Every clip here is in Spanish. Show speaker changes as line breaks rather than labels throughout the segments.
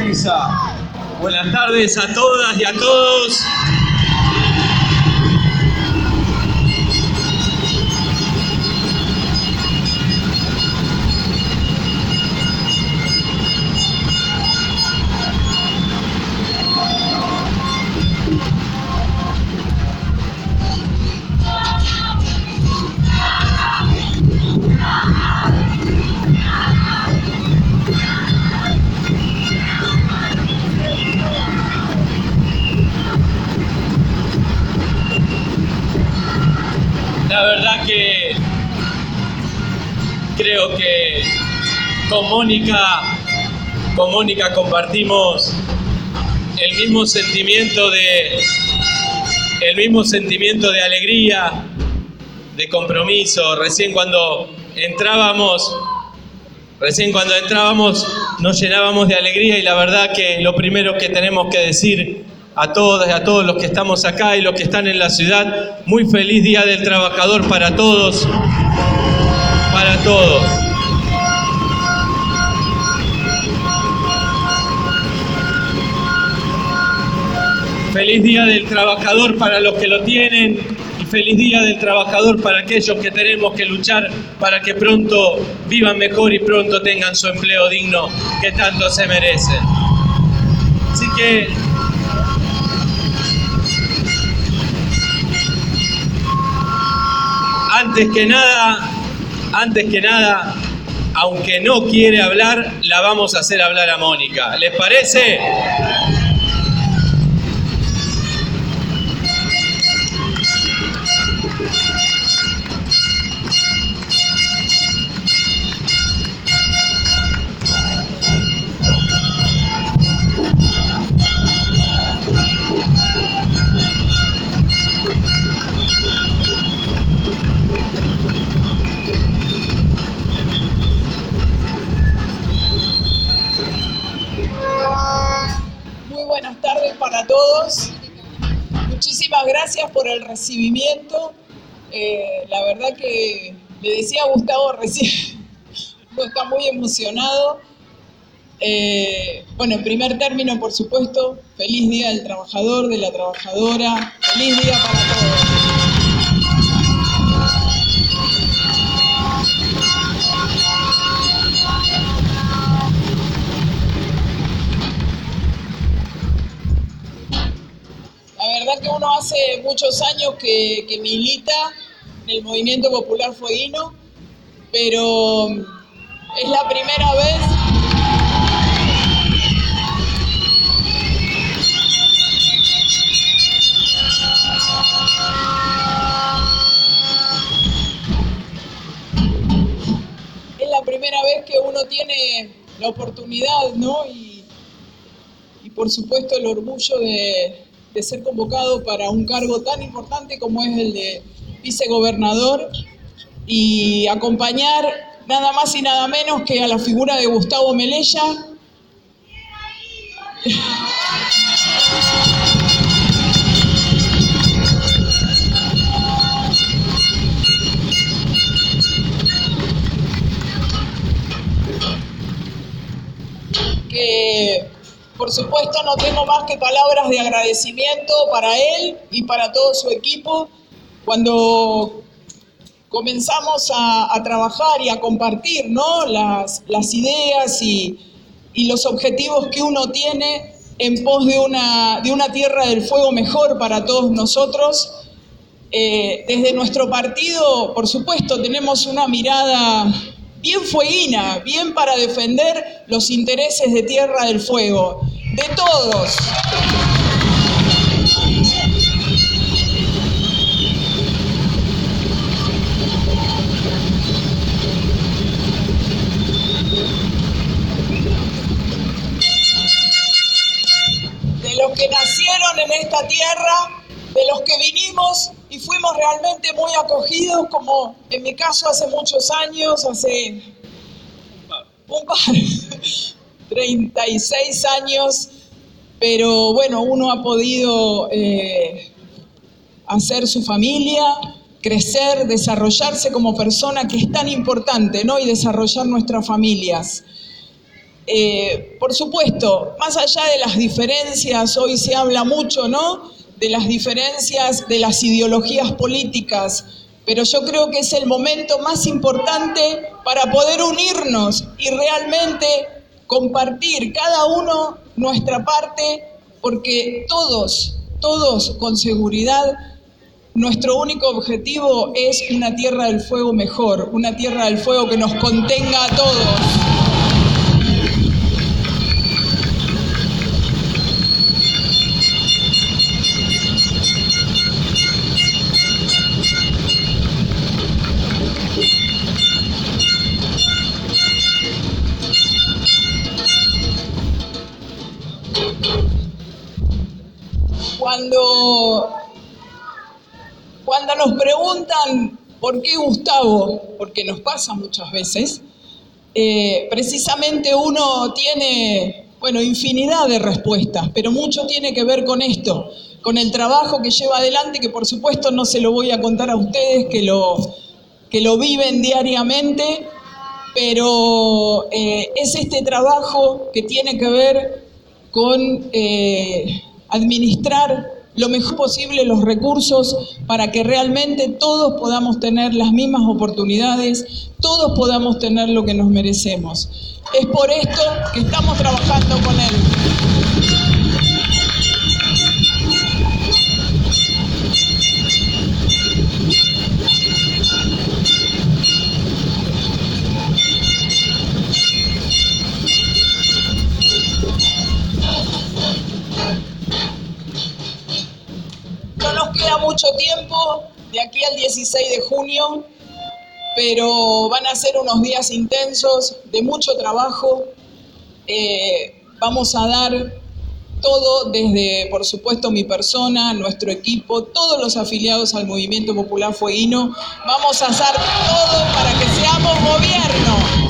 Mesa. Buenas tardes a todas y a todos. La verdad que creo que con Mónica compartimos el mismo sentimiento de alegría, de compromiso. Recién cuando entrábamos nos llenábamos de alegría, y la verdad que lo primero que tenemos que decir a todas y a todos los que estamos acá y los que están en la ciudad, muy feliz Día del Trabajador para todos, para todos. Feliz Día del Trabajador para los que lo tienen, y feliz Día del Trabajador para aquellos que tenemos que luchar para que pronto vivan mejor y pronto tengan su empleo digno que tanto se merecen. Así que antes que nada, aunque no quiere hablar, la vamos a hacer hablar a Mónica. ¿Les parece?
Para todos, muchísimas gracias por el recibimiento. La verdad que le decía a Gustavo recién, está muy emocionado. Bueno, en primer término, por supuesto, feliz Día del Trabajador, de la Trabajadora, feliz día para todos. La verdad que uno hace muchos años que milita en el Movimiento Popular Fueguino, pero es la primera vez que uno tiene la oportunidad, ¿no? Y por supuesto el orgullo de ser convocado para un cargo tan importante como es el de vicegobernador, y acompañar nada más y nada menos que a la figura de Gustavo Melella. Que por supuesto no tengo más que palabras de agradecimiento para él y para todo su equipo. Cuando comenzamos a trabajar y a compartir, ¿no?, las ideas y los objetivos que uno tiene en pos de una Tierra del Fuego mejor para todos nosotros, desde nuestro partido, por supuesto, tenemos una mirada bien fueguina, bien para defender los intereses de Tierra del Fuego, de todos. De los que nacieron en esta tierra, de los que vinimos y fuimos realmente muy acogidos, como en mi caso hace muchos años, hace un par, 36 años, pero bueno, uno ha podido hacer su familia, crecer, desarrollarse como persona, que es tan importante, ¿no? Y desarrollar nuestras familias. Por supuesto, más allá de las diferencias, hoy se habla mucho, ¿no?, de las diferencias de las ideologías políticas, pero yo creo que es el momento más importante para poder unirnos y realmente compartir cada uno nuestra parte, porque todos con seguridad, nuestro único objetivo es una Tierra del Fuego mejor, una Tierra del Fuego que nos contenga a todos. Cuando nos preguntan por qué Gustavo, porque nos pasa muchas veces, precisamente uno tiene, infinidad de respuestas, pero mucho tiene que ver con esto, con el trabajo que lleva adelante, que por supuesto no se lo voy a contar a ustedes, que lo viven diariamente, pero es este trabajo que tiene que ver con administrar lo mejor posible los recursos para que realmente todos podamos tener las mismas oportunidades, todos podamos tener lo que nos merecemos. Es por esto que estamos trabajando con él. No nos queda mucho tiempo, de aquí al 16 de junio, pero van a ser unos días intensos, de mucho trabajo. Vamos a dar todo desde, por supuesto, mi persona, nuestro equipo, todos los afiliados al Movimiento Popular Fueguino. Vamos a hacer todo para que seamos gobierno.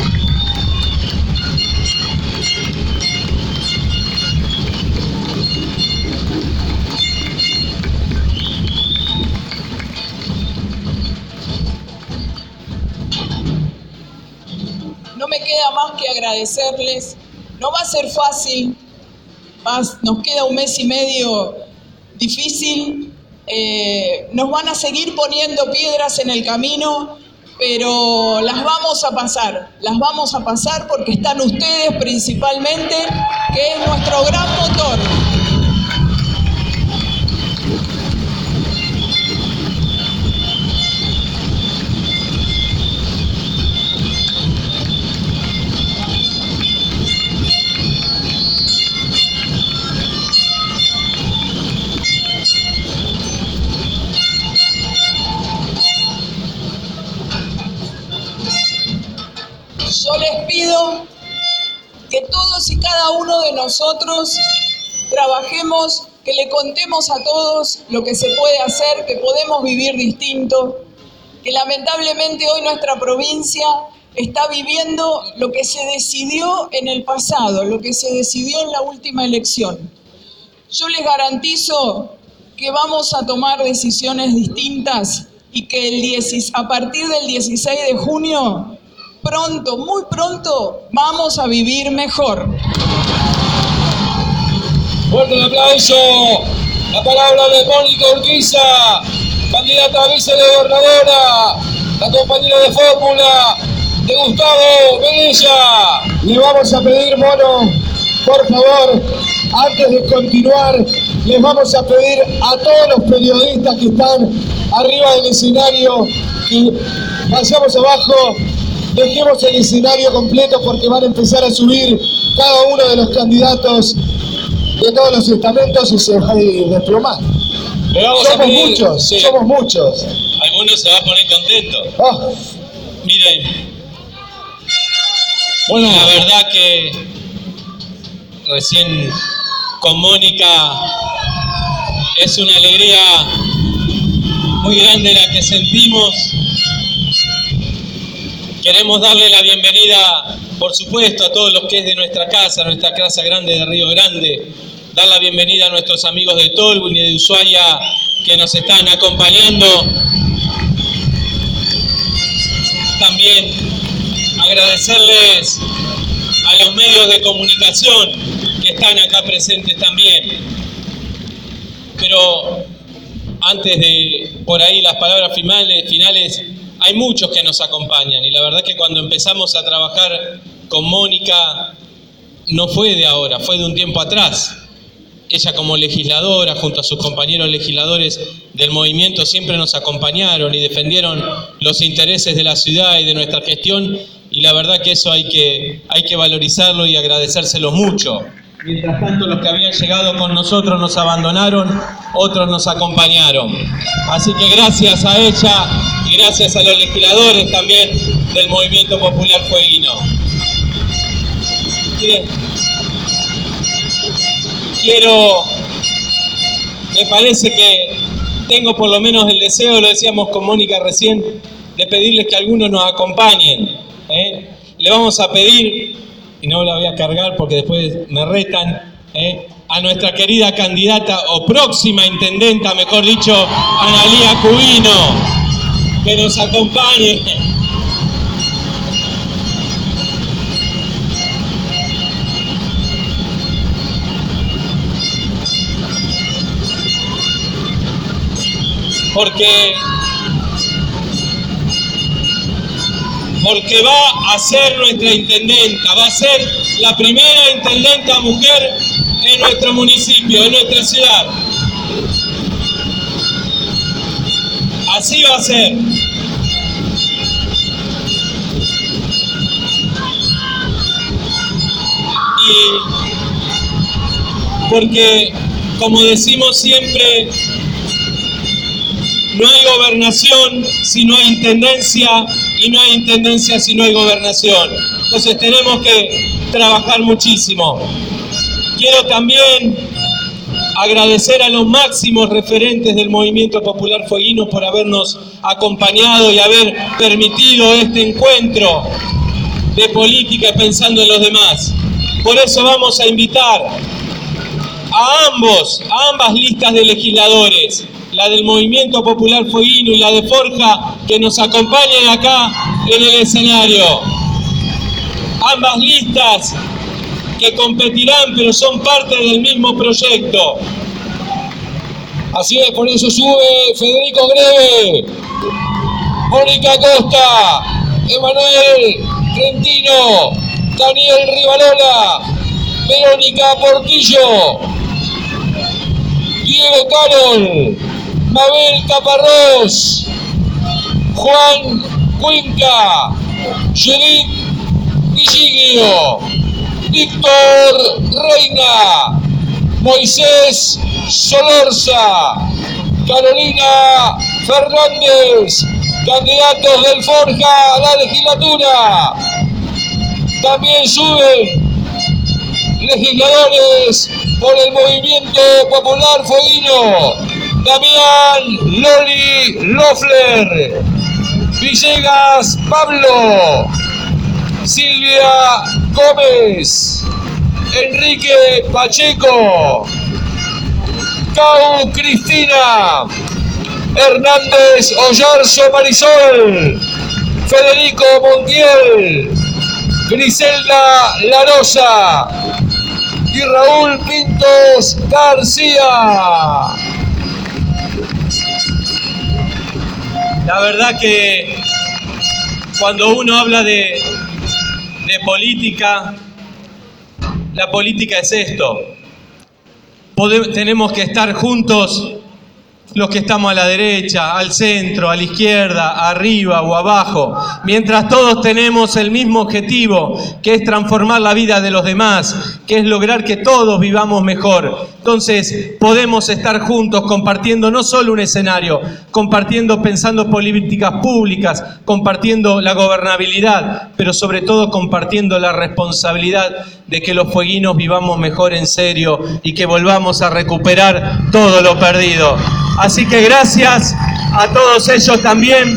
No me queda más que agradecerles. No va a ser fácil, nos queda un mes y medio difícil. Nos van a seguir poniendo piedras en el camino, pero las vamos a pasar porque están ustedes principalmente, que es nuestro gran motor. Yo les pido que todos y cada uno de nosotros trabajemos, que le contemos a todos lo que se puede hacer, que podemos vivir distinto, que lamentablemente hoy nuestra provincia está viviendo lo que se decidió en el pasado, lo que se decidió en la última elección. Yo les garantizo que vamos a tomar decisiones distintas y que a partir del 16 de junio, pronto, muy pronto, vamos a vivir mejor.
Fuerte el aplauso. La palabra de Mónica Urquiza, candidata a vicegobernadora, la compañera de fórmula de Gustavo Velella. Le vamos a pedir, Mono, por favor, antes de continuar, les vamos a pedir a todos los periodistas que están arriba del escenario que vayamos abajo. Dejemos el escenario completo porque van a empezar a subir cada uno de los candidatos de todos los estamentos y se va a desplomar. Somos muchos.
Algunos se van a poner contentos.
Oh.
Miren, bueno, la verdad que recién con Mónica es una alegría muy grande la que sentimos. Queremos darle la bienvenida, por supuesto, a todos los que es de nuestra casa grande de Río Grande. Dar la bienvenida a nuestros amigos de Tolwyn y de Ushuaia que nos están acompañando. También agradecerles a los medios de comunicación que están acá presentes también. Pero antes de, por ahí, las palabras finales, hay muchos que nos acompañan, y la verdad que cuando empezamos a trabajar con Mónica no fue de ahora, fue de un tiempo atrás. Ella como legisladora, junto a sus compañeros legisladores del movimiento, siempre nos acompañaron y defendieron los intereses de la ciudad y de nuestra gestión, y la verdad que eso hay que valorizarlo y agradecérselo mucho. Mientras tanto, los que habían llegado con nosotros nos abandonaron, otros nos acompañaron. Así que gracias a ella y gracias a los legisladores también del Movimiento Popular Fueguino. Me parece que tengo por lo menos el deseo, lo decíamos con Mónica recién, de pedirles que algunos nos acompañen. Le vamos a pedir, y no la voy a cargar porque después me retan, a nuestra querida candidata o próxima intendenta, mejor dicho, Analía Cubino, que nos acompañe. Porque va a ser nuestra intendenta, va a ser la primera intendenta mujer en nuestro municipio, en nuestra ciudad. Así va a ser. Y porque, como decimos siempre, no hay gobernación si no hay intendencia, y no hay intendencia si no hay gobernación. Entonces tenemos que trabajar muchísimo. Quiero también agradecer a los máximos referentes del Movimiento Popular Fueguino por habernos acompañado y haber permitido este encuentro de política pensando en los demás. Por eso vamos a invitar a ambas listas de legisladores, la del Movimiento Popular Fueguino y la de Forja, que nos acompañen acá en el escenario. Ambas listas que competirán, pero son parte del mismo proyecto.
Así es, por eso sube Federico Greve, Mónica Costa, Emanuel Trentino, Daniel Rivalola, Verónica Portillo, Diego Carol, Mabel Caparrós, Juan Cuenca, Judith Guilligio, Víctor Reina, Moisés Solorza, Carolina Fernández, candidatos del Forja a la legislatura. También suben legisladores por el Movimiento Popular Fueguino: Damián Loli Loeffler, Villegas Pablo, Silvia Gómez, Enrique Pacheco, Cau Cristina, Hernández Ollarzo Marisol, Federico Montiel, Griselda Larosa y Raúl Pintos García.
La verdad que cuando uno habla de política, la política es esto. Tenemos que estar juntos los que estamos a la derecha, al centro, a la izquierda, arriba o abajo, mientras todos tenemos el mismo objetivo, que es transformar la vida de los demás, que es lograr que todos vivamos mejor. Entonces podemos estar juntos compartiendo no solo un escenario, compartiendo, pensando políticas públicas, compartiendo la gobernabilidad, pero sobre todo compartiendo la responsabilidad de que los fueguinos vivamos mejor en serio y que volvamos a recuperar todo lo perdido. Así que gracias a todos ellos también.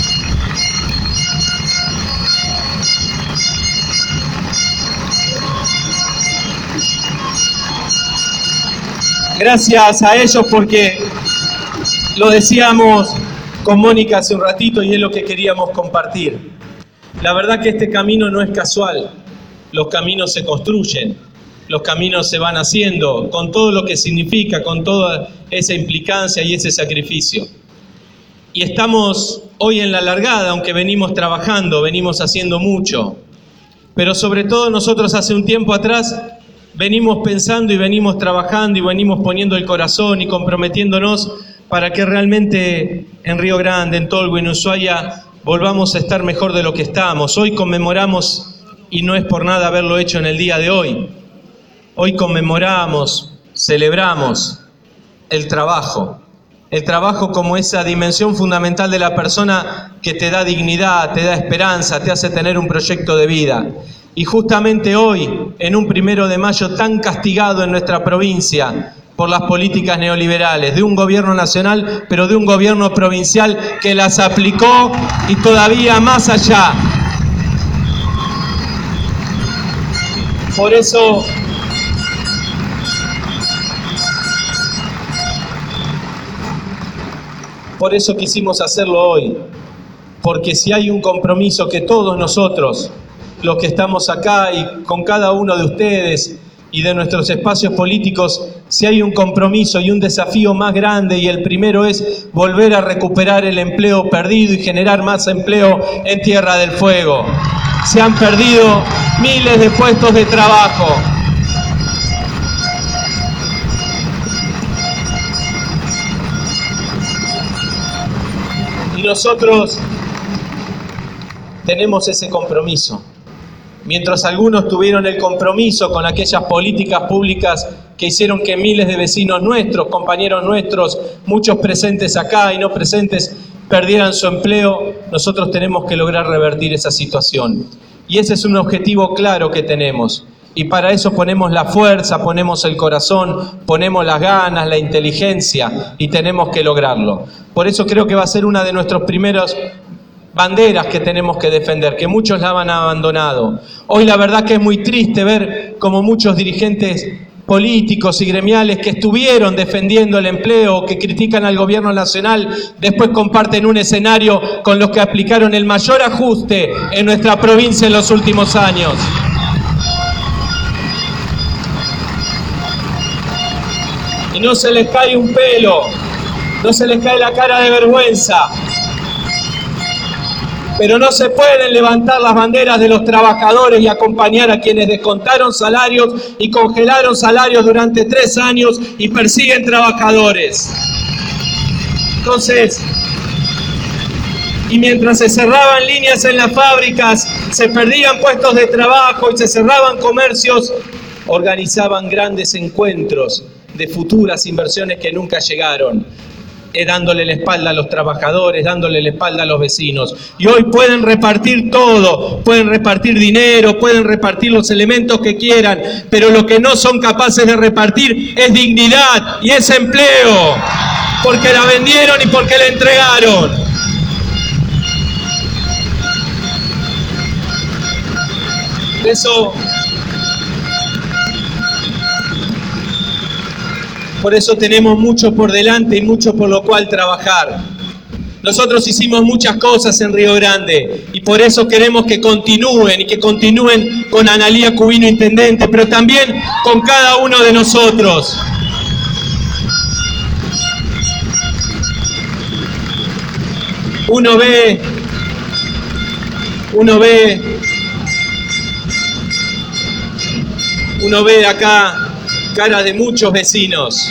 Gracias a ellos porque lo decíamos con Mónica hace un ratito y es lo que queríamos compartir. La verdad que este camino no es casual. los caminos se construyen, los caminos se van haciendo, con todo lo que significa, con toda esa implicancia y ese sacrificio. Y estamos hoy en la largada, aunque venimos trabajando, venimos haciendo mucho. Pero sobre todo nosotros hace un tiempo atrás venimos pensando y venimos trabajando y venimos poniendo el corazón y comprometiéndonos para que realmente en Río Grande, en Tolwyn, en Ushuaia, volvamos a estar mejor de lo que estamos. Hoy conmemoramos, y no es por nada haberlo hecho en el día de hoy, hoy conmemoramos, celebramos el trabajo como esa dimensión fundamental de la persona que te da dignidad, te da esperanza, te hace tener un proyecto de vida. Y justamente hoy, en un 1 de mayo tan castigado en nuestra provincia por las políticas neoliberales, de un gobierno nacional, pero de un gobierno provincial que las aplicó y todavía más allá. Por eso quisimos hacerlo hoy, porque si hay un compromiso que todos nosotros, los que estamos acá y con cada uno de ustedes y de nuestros espacios políticos, si hay un compromiso y un desafío más grande, y el primero es volver a recuperar el empleo perdido y generar más empleo en Tierra del Fuego. Se han perdido miles de puestos de trabajo. Y nosotros tenemos ese compromiso. Mientras algunos tuvieron el compromiso con aquellas políticas públicas que hicieron que miles de vecinos nuestros, compañeros nuestros, muchos presentes acá y no presentes, perdieran su empleo, nosotros tenemos que lograr revertir esa situación. Y ese es un objetivo claro que tenemos. Y para eso ponemos la fuerza, ponemos el corazón, ponemos las ganas, la inteligencia, y tenemos que lograrlo. Por eso creo que va a ser una de nuestros primeros banderas que tenemos que defender, que muchos la han abandonado. Hoy la verdad que es muy triste ver como muchos dirigentes políticos y gremiales que estuvieron defendiendo el empleo, que critican al gobierno nacional, después comparten un escenario con los que aplicaron el mayor ajuste en nuestra provincia en los últimos años. Y no se les cae un pelo, no se les cae la cara de vergüenza. Pero no se pueden levantar las banderas de los trabajadores y acompañar a quienes descontaron salarios y congelaron salarios durante 3 años y persiguen trabajadores. Entonces, y mientras se cerraban líneas en las fábricas, se perdían puestos de trabajo y se cerraban comercios, organizaban grandes encuentros de futuras inversiones que nunca llegaron, dándole la espalda a los trabajadores, dándole la espalda a los vecinos. Y hoy pueden repartir todo, pueden repartir dinero, pueden repartir los elementos que quieran, pero lo que no son capaces de repartir es dignidad y es empleo, porque la vendieron y porque la entregaron. Por eso tenemos mucho por delante y mucho por lo cual trabajar. Nosotros hicimos muchas cosas en Río Grande y por eso queremos que continúen, y que continúen con Analía Cubino, intendente, pero también con cada uno de nosotros. Uno ve acá cara de muchos vecinos.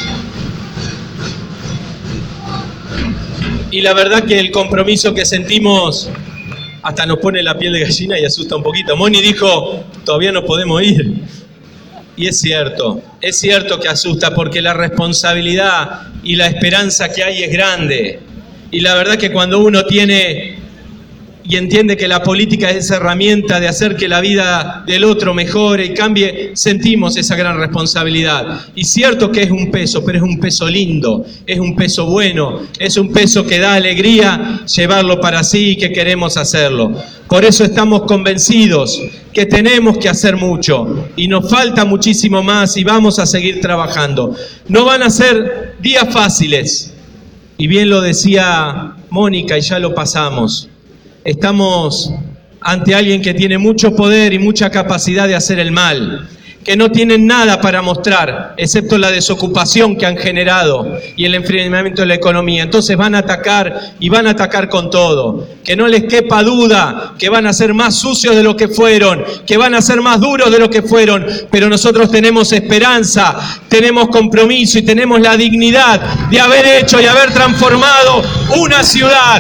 Y la verdad que el compromiso que sentimos hasta nos pone la piel de gallina y asusta un poquito. Moni dijo, todavía no podemos ir. Y es cierto que asusta, porque la responsabilidad y la esperanza que hay es grande. Y la verdad que cuando uno tiene y entiende que la política es esa herramienta de hacer que la vida del otro mejore y cambie, sentimos esa gran responsabilidad. Y cierto que es un peso, pero es un peso lindo, es un peso bueno, es un peso que da alegría llevarlo para sí y que queremos hacerlo. Por eso estamos convencidos que tenemos que hacer mucho y nos falta muchísimo más y vamos a seguir trabajando. No van a ser días fáciles, y bien lo decía Mónica y ya lo pasamos. Estamos ante alguien que tiene mucho poder y mucha capacidad de hacer el mal, que no tienen nada para mostrar, excepto la desocupación que han generado y el enfriamiento de la economía. Entonces van a atacar y van a atacar con todo. Que no les quepa duda que van a ser más sucios de lo que fueron, que van a ser más duros de lo que fueron, pero nosotros tenemos esperanza, tenemos compromiso y tenemos la dignidad de haber hecho y haber transformado una ciudad.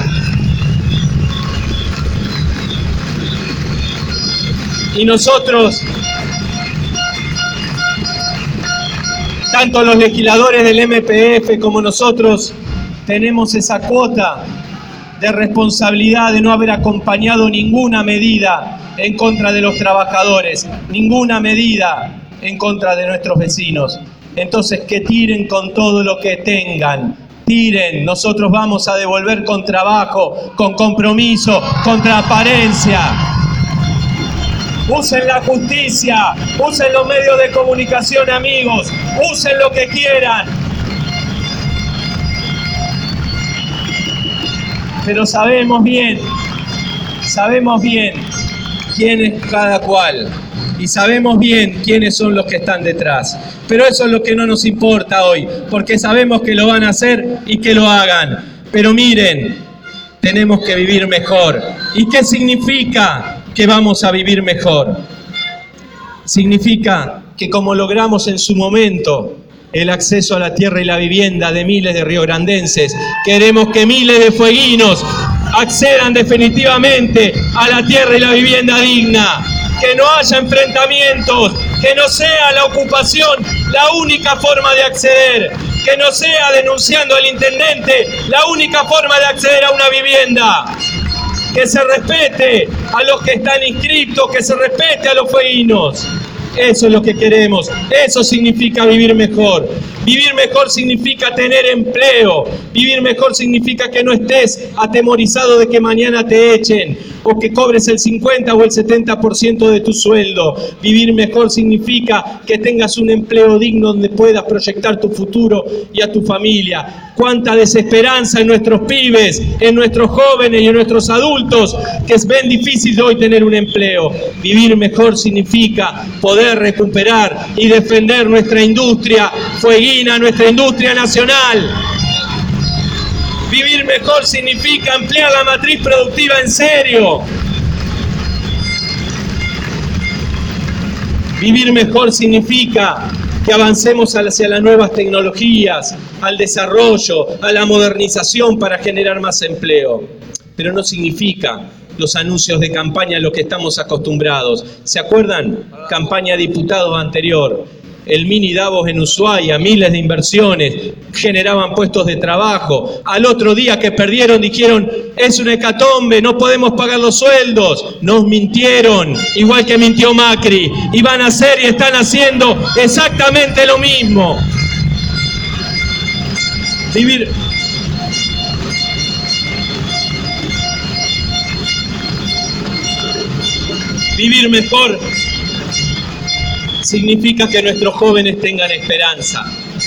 Y nosotros, tanto los legisladores del MPF como nosotros, tenemos esa cuota de responsabilidad de no haber acompañado ninguna medida en contra de los trabajadores, ninguna medida en contra de nuestros vecinos. Entonces, que tiren con todo lo que tengan, tiren. Nosotros vamos a devolver con trabajo, con compromiso, con transparencia. Usen la justicia, usen los medios de comunicación, amigos, usen lo que quieran. Pero sabemos bien quién es cada cual y sabemos bien quiénes son los que están detrás. Pero eso es lo que no nos importa hoy, porque sabemos que lo van a hacer y que lo hagan. Pero miren, tenemos que vivir mejor. ¿Y qué significa que vamos a vivir mejor? Significa que como logramos en su momento el acceso a la tierra y la vivienda de miles de riograndenses, queremos que miles de fueguinos accedan definitivamente a la tierra y la vivienda digna, que no haya enfrentamientos, que no sea la ocupación la única forma de acceder, que no sea denunciando al intendente la única forma de acceder a una vivienda. Que se respete a los que están inscritos, que se respete a los fueguinos. Eso es lo que queremos. Eso significa vivir mejor. Vivir mejor significa tener empleo. Vivir mejor significa que no estés atemorizado de que mañana te echen o que cobres el 50 o el 70% de tu sueldo. Vivir mejor significa que tengas un empleo digno donde puedas proyectar tu futuro y a tu familia. Cuánta desesperanza en nuestros pibes, en nuestros jóvenes y en nuestros adultos que ven difícil hoy tener un empleo. Vivir mejor significa poder recuperar y defender nuestra industria fueguina, nuestra industria nacional. Vivir mejor significa ampliar la matriz productiva en serio. Vivir mejor significa que avancemos hacia las nuevas tecnologías, al desarrollo, a la modernización para generar más empleo. Pero no significa los anuncios de campaña a los que estamos acostumbrados. ¿Se acuerdan? Campaña de diputados anterior. El mini Davos en Ushuaia, miles de inversiones, generaban puestos de trabajo. Al otro día que perdieron dijeron, es una hecatombe, no podemos pagar los sueldos. Nos mintieron, igual que mintió Macri. Y van a hacer y están haciendo exactamente lo mismo. Vivir mejor significa que nuestros jóvenes tengan esperanza.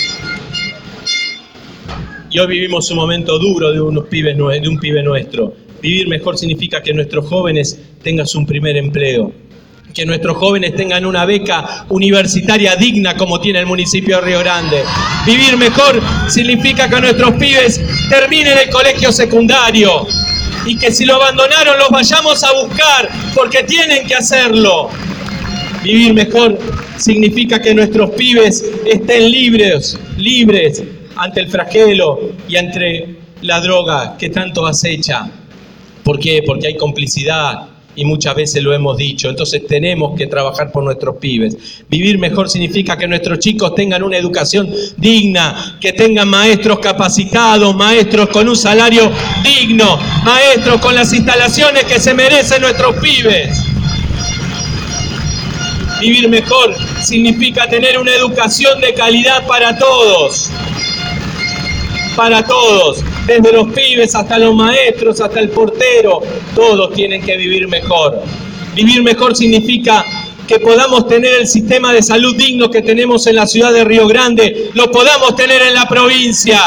Y hoy vivimos un momento duro de un pibe nuestro. Vivir mejor significa que nuestros jóvenes tengan su primer empleo, que nuestros jóvenes tengan una beca universitaria digna como tiene el municipio de Río Grande. Vivir mejor significa que nuestros pibes terminen el colegio secundario y que si lo abandonaron los vayamos a buscar porque tienen que hacerlo. Vivir mejor significa que nuestros pibes estén libres ante el flagelo y ante la droga que tanto acecha. ¿Por qué? Porque hay complicidad y muchas veces lo hemos dicho. Entonces tenemos que trabajar por nuestros pibes. Vivir mejor significa que nuestros chicos tengan una educación digna, que tengan maestros capacitados, maestros con un salario digno, maestros con las instalaciones que se merecen nuestros pibes. Vivir mejor significa tener una educación de calidad para todos. Para todos, desde los pibes hasta los maestros, hasta el portero, todos tienen que vivir mejor. Vivir mejor significa que podamos tener el sistema de salud digno que tenemos en la ciudad de Río Grande, lo podamos tener en la provincia.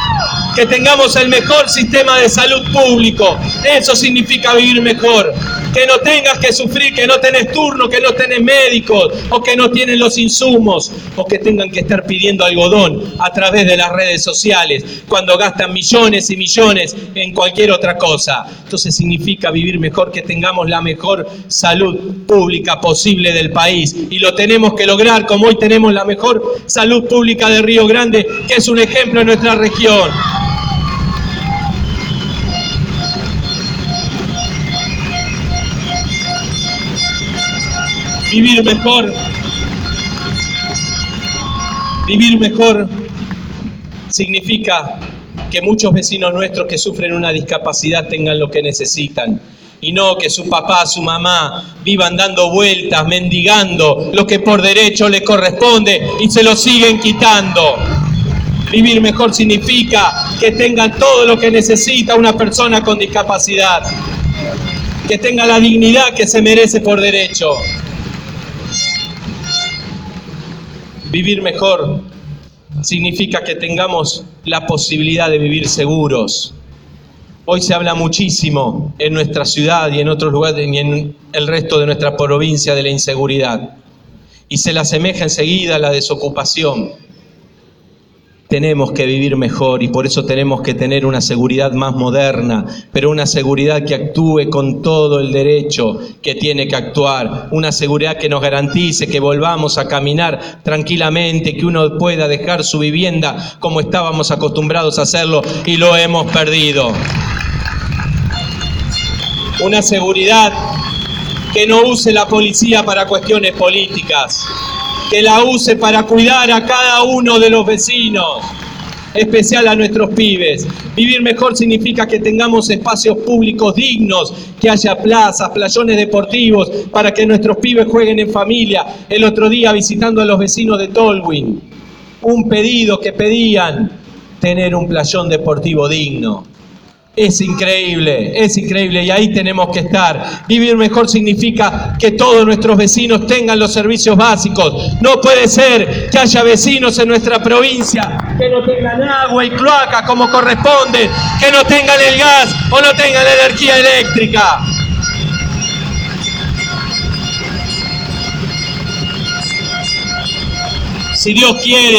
Que tengamos el mejor sistema de salud público. Eso significa vivir mejor. que no tengas que sufrir, que no tenés turno, que no tenés médicos, o que no tienen los insumos, o que tengan que estar pidiendo algodón a través de las redes sociales, cuando gastan millones y millones en cualquier otra cosa. Entonces significa vivir mejor, que tengamos la mejor salud pública posible del país, y lo tenemos que lograr, como hoy tenemos la mejor salud pública de Río Grande, que es un ejemplo en nuestra región. Vivir mejor significa que muchos vecinos nuestros que sufren una discapacidad tengan lo que necesitan, y no que su papá, su mamá vivan dando vueltas, mendigando lo que por derecho les corresponde y se lo siguen quitando. Vivir mejor significa que tengan todo lo que necesita una persona con discapacidad, que tenga la dignidad que se merece por derecho. Vivir mejor significa que tengamos la posibilidad de vivir seguros. Hoy se habla muchísimo en nuestra ciudad y en otros lugares y en el resto de nuestra provincia de la inseguridad, y se la asemeja enseguida a la desocupación. Tenemos que vivir mejor, y por eso tenemos que tener una seguridad más moderna, pero una seguridad que actúe con todo el derecho que tiene que actuar, una seguridad que nos garantice que volvamos a caminar tranquilamente, que uno pueda dejar su vivienda como estábamos acostumbrados a hacerlo y lo hemos perdido. Una seguridad que no use la policía para cuestiones políticas, que la use para cuidar a cada uno de los vecinos, especial a nuestros pibes. Vivir mejor significa que tengamos espacios públicos dignos, que haya plazas, playones deportivos, para que nuestros pibes jueguen en familia. El otro día, visitando a los vecinos de Tolwyn, un pedido que pedían, tener un playón deportivo digno. Es increíble, y ahí tenemos que estar. Vivir mejor significa que todos nuestros vecinos tengan los servicios básicos. No puede ser que haya vecinos en nuestra provincia que no tengan agua y cloaca como corresponde, que no tengan el gas o no tengan la energía eléctrica. Si Dios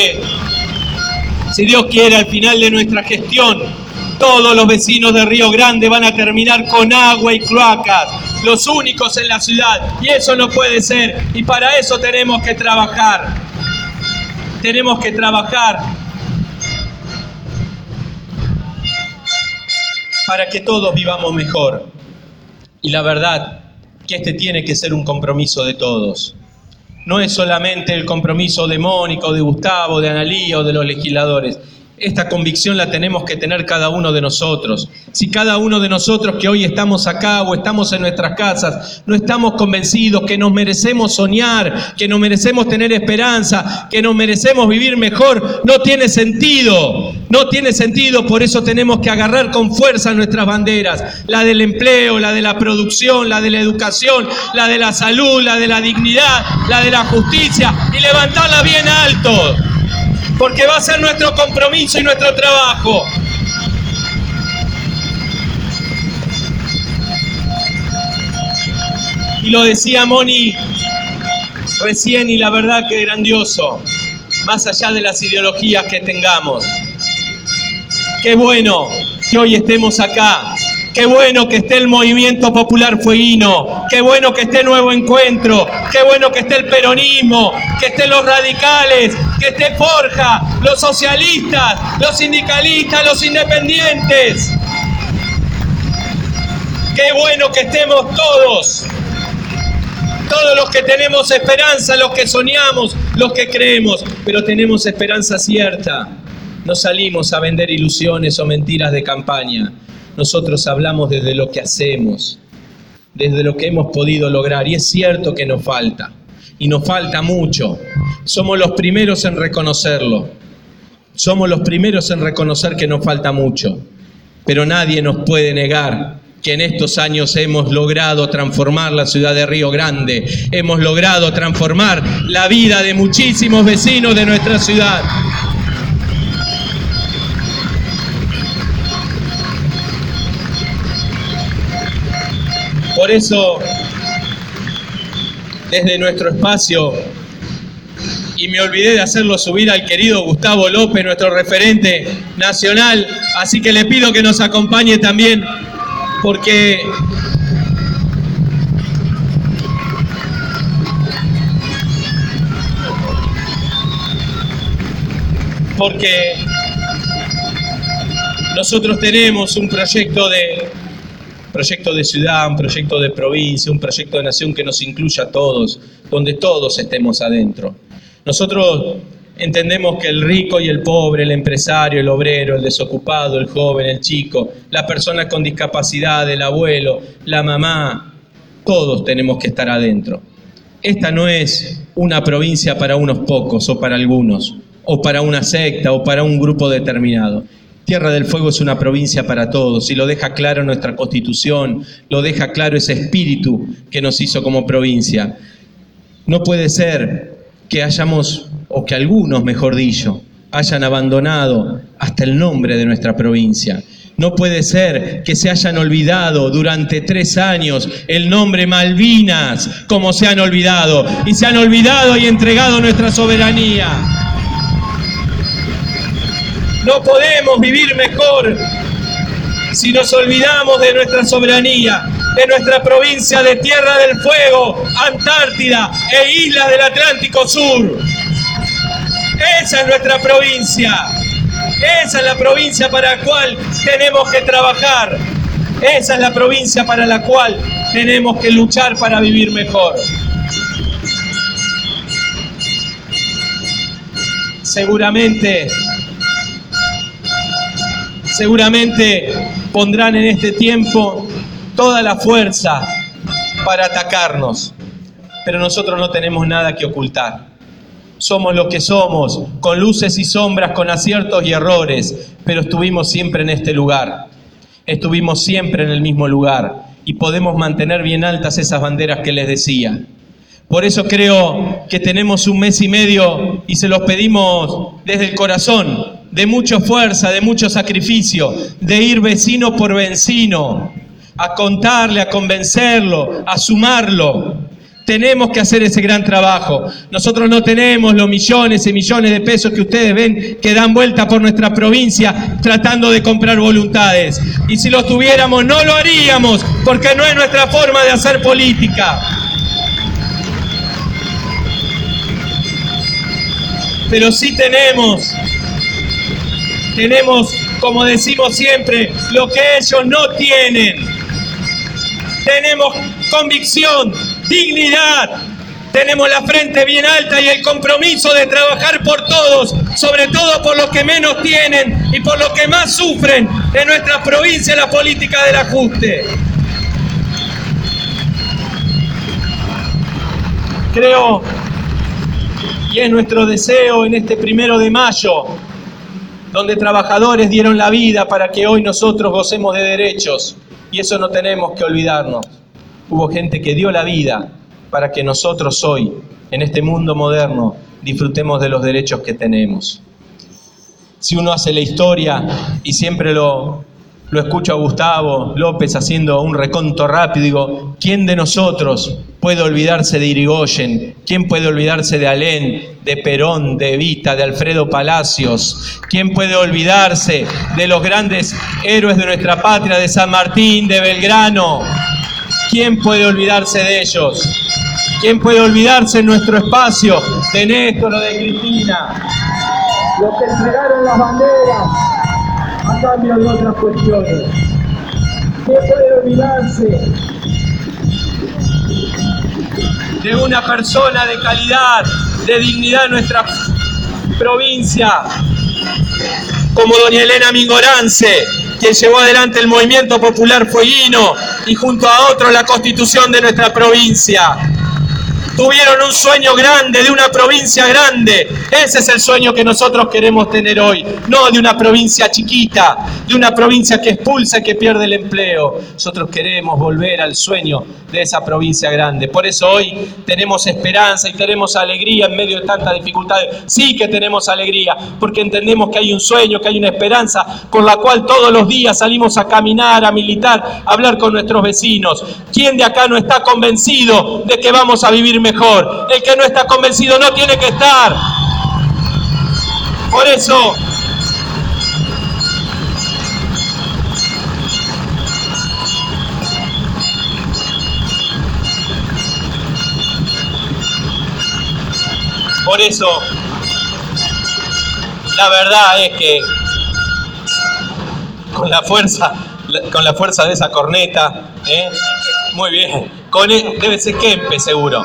quiere, al final de nuestra gestión, todos los vecinos de Río Grande van a terminar con agua y cloacas, los únicos en la ciudad, y eso no puede ser, y para eso tenemos que trabajar. Tenemos que trabajar para que todos vivamos mejor. Y la verdad que este tiene que ser un compromiso de todos. No es solamente el compromiso de Mónica, o de Gustavo, de Analía o de los legisladores. Esta convicción la tenemos que tener cada uno de nosotros. Si cada uno de nosotros que hoy estamos acá o estamos en nuestras casas no estamos convencidos que nos merecemos soñar, que nos merecemos tener esperanza, que nos merecemos vivir mejor, no tiene sentido. No tiene sentido, por eso tenemos que agarrar con fuerza nuestras banderas, la del empleo, la de la producción, la de la educación, la de la salud, la de la dignidad, la de la justicia, y levantarla bien alto. Porque va a ser nuestro compromiso y nuestro trabajo. Y lo decía Moni recién, y la verdad que grandioso, más allá de las ideologías que tengamos. Qué bueno que hoy estemos acá. Qué bueno que esté el Movimiento Popular Fueguino, qué bueno que esté Nuevo Encuentro, qué bueno que esté el peronismo, que estén los radicales, que esté Forja, los socialistas, los sindicalistas, los independientes. Qué bueno que estemos todos los que tenemos esperanza, los que soñamos, los que creemos, pero tenemos esperanza cierta. No salimos a vender ilusiones o mentiras de campaña. Nosotros hablamos desde lo que hacemos, desde lo que hemos podido lograr, y es cierto que nos falta, y nos falta mucho. Somos los primeros en reconocerlo, somos los primeros en reconocer que nos falta mucho, pero nadie nos puede negar que en estos años hemos logrado transformar la ciudad de Río Grande, hemos logrado transformar la vida de muchísimos vecinos de nuestra ciudad. Por eso, desde nuestro espacio, y me olvidé de hacerlo subir al querido Gustavo López, nuestro referente nacional, así que le pido que nos acompañe también, porque nosotros tenemos un proyecto de ciudad, un proyecto de provincia, un proyecto de nación que nos incluya a todos, donde todos estemos adentro. Nosotros entendemos que el rico y el pobre, el empresario, el obrero, el desocupado, el joven, el chico, la persona con discapacidad, el abuelo, la mamá, todos tenemos que estar adentro. Esta no es una provincia para unos pocos o para algunos, o para una secta o para un grupo determinado. Tierra del Fuego es una provincia para todos y lo deja claro nuestra Constitución, lo deja claro ese espíritu que nos hizo como provincia. No puede ser que hayamos, o que algunos, mejor dicho, hayan abandonado hasta el nombre de nuestra provincia. No puede ser que se hayan olvidado durante 3 años el nombre Malvinas, como se han olvidado, y se han olvidado y entregado nuestra soberanía. No podemos vivir mejor si nos olvidamos de nuestra soberanía, de nuestra provincia de Tierra del Fuego, Antártida e Islas del Atlántico Sur. Esa es nuestra provincia. Esa es la provincia para la cual tenemos que trabajar. Esa es la provincia para la cual tenemos que luchar para vivir mejor. Seguramente pondrán en este tiempo toda la fuerza para atacarnos, pero nosotros no tenemos nada que ocultar. Somos lo que somos, con luces y sombras, con aciertos y errores, pero estuvimos siempre en este lugar, estuvimos siempre en el mismo lugar y podemos mantener bien altas esas banderas que les decía. Por eso creo que tenemos 1 mes y medio y se los pedimos desde el corazón, de mucha fuerza, de mucho sacrificio, de ir vecino por vecino, a contarle, a convencerlo, a sumarlo. Tenemos que hacer ese gran trabajo. Nosotros no tenemos los millones y millones de pesos que ustedes ven que dan vuelta por nuestra provincia tratando de comprar voluntades. Y si los tuviéramos, no lo haríamos, porque no es nuestra forma de hacer política. Pero sí tenemos, como decimos siempre, lo que ellos no tienen. Tenemos convicción, dignidad, tenemos la frente bien alta y el compromiso de trabajar por todos, sobre todo por los que menos tienen y por los que más sufren en nuestra provincia la política del ajuste. Creo, y es nuestro deseo en este 1 de mayo, donde trabajadores dieron la vida para que hoy nosotros gocemos de derechos, y eso no tenemos que olvidarnos. Hubo gente que dio la vida para que nosotros hoy, en este mundo moderno, disfrutemos de los derechos que tenemos. Si uno hace la historia, y siempre lo escucho a Gustavo López haciendo un reconto rápido, digo, ¿quién de nosotros puede olvidarse de Irigoyen? ¿Quién puede olvidarse de Alén, de Perón, de Evita, de Alfredo Palacios? ¿Quién puede olvidarse de los grandes héroes de nuestra patria, de San Martín, de Belgrano? ¿Quién puede olvidarse de ellos? ¿Quién puede olvidarse en nuestro espacio de Néstor o de Cristina? Los que entregaron las banderas a cambio de otras cuestiones. ¿Quién puede olvidarse de una persona de calidad, de dignidad en nuestra provincia, como doña Elena Mingorance, quien llevó adelante el movimiento popular fueguino y junto a otros la constitución de nuestra provincia? tuvieron un sueño grande de una provincia grande. Ese es el sueño que nosotros queremos tener hoy, no de una provincia chiquita, de una provincia que expulsa y que pierde el empleo. Nosotros queremos volver al sueño de esa provincia grande. Por eso hoy tenemos esperanza y tenemos alegría en medio de tantas dificultades. Sí que tenemos alegría, porque entendemos que hay un sueño, que hay una esperanza con la cual todos los días salimos a caminar, a militar, a hablar con nuestros vecinos. ¿Quién de acá no está convencido de que vamos a vivir mejor? El que no está convencido no tiene que estar. Por eso la verdad es que con la fuerza de esa corneta, muy bien, debe ser Kempe seguro,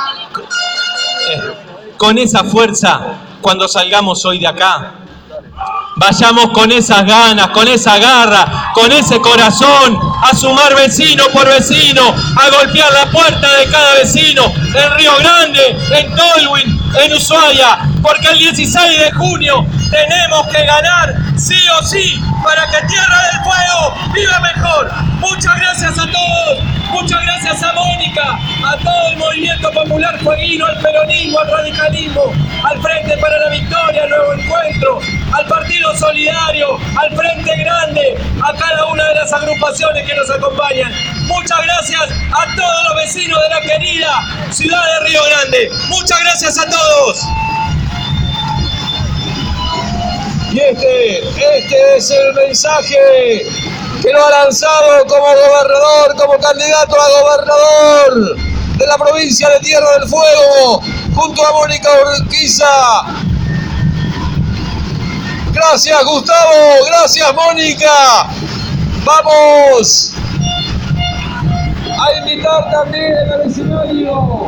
con esa fuerza, cuando salgamos hoy de acá, vayamos con esas ganas, con esa garra, con ese corazón, a sumar vecino por vecino, a golpear la puerta de cada vecino, en Río Grande, en Tolwyn, en Ushuaia, porque el 16 de junio tenemos que ganar sí o sí para que Tierra del Fuego viva mejor. Muchas gracias a todos, muchas gracias a Mónica, a todo el movimiento popular fueguino, al peronismo, al radicalismo, al Frente para la Victoria, al Nuevo Encuentro, al Partido Solidario, al Frente Grande, a cada una de las agrupaciones que nos acompañan. Muchas gracias a todos los vecinos de la querida ciudad de Río Grande. Muchas gracias a todos.
Y este es el mensaje que lo ha lanzado como gobernador, como candidato a gobernador de la provincia de Tierra del Fuego, junto a Mónica Urquiza. Gracias, Gustavo, gracias, Mónica. Vamos a invitar también al escenario